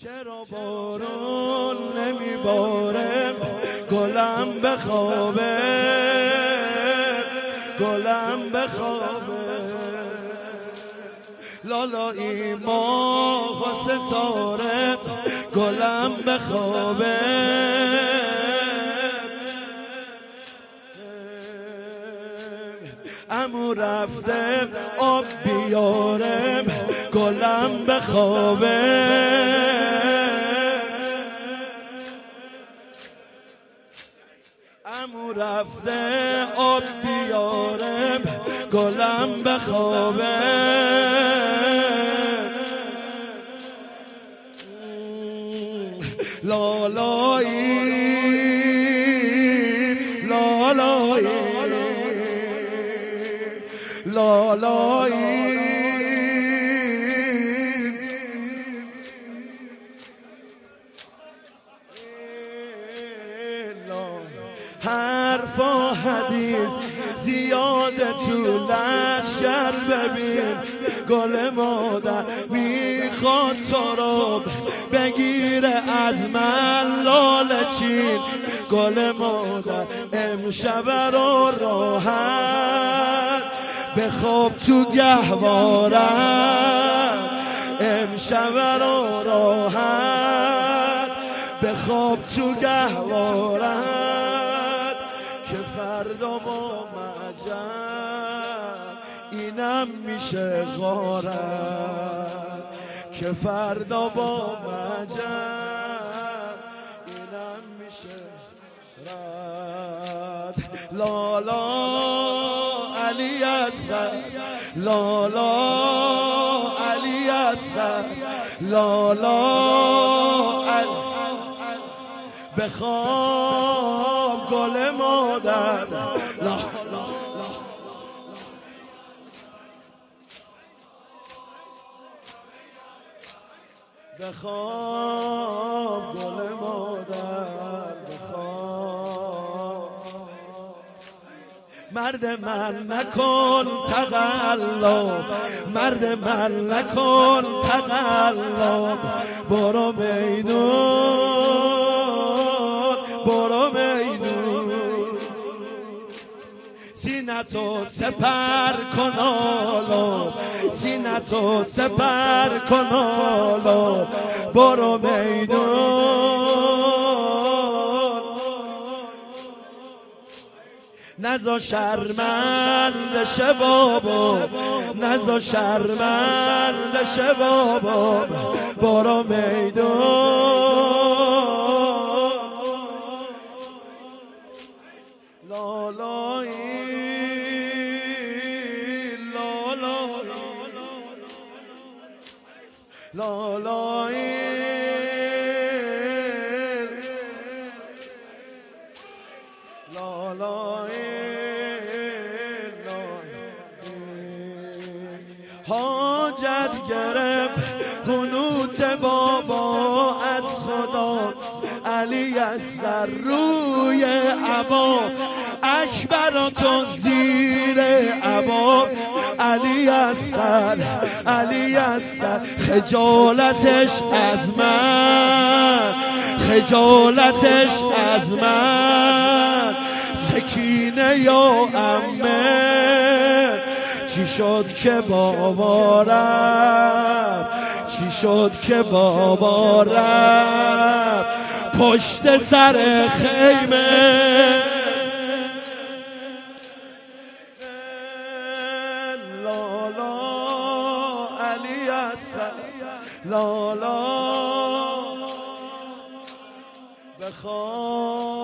چرا بارون نمیباره گلم بخوابه، گلم بخوابه، لالایی ماه و ستاره گلم بخوابه، عمو رفته آب بیاره گلم بخوابه، عمو رفته آب بیاره گلم بخوابه، لالایی لالایی لالایی حرف و حدیث زیاده تو لشکر، ببین گل مادر میخواد تو رو بگیره از من لاله چین، گل مادر امشب رو راحت بخواب تو گهوارم، امشب رو راحت بخواب تو گهوارم، که فردا با مجد اینم میشه غارت، که فردا با مجد اینم میشه رد. لالا علی اسد، لالا علی اسد، لالا علی بخواب گل مادر، لا بخواب گل مادر، بخواب مرد من نکن تقلب، مرد من نکن تقلب، برو میدون برو میدون، سینتو سپر کن آلو، سینتو سپر کن آلو، برو میدون، نزا شرمنده شه بابا، نزا شرمنده شه بابا، برو میدون، لالایی لالایی لالایی حاجت گرفت قنوت بابا از خدا، علی اصغر روی عبا، اکبر تو زیر عبا، علی اصغر علی اصغر خجالتش از من، خجالتش از من، سکینه یا عمه چی شد که بابا رفت، چی شد که بابا رفت پشت سر خیمه، لالا علی اسد، لالا بخواب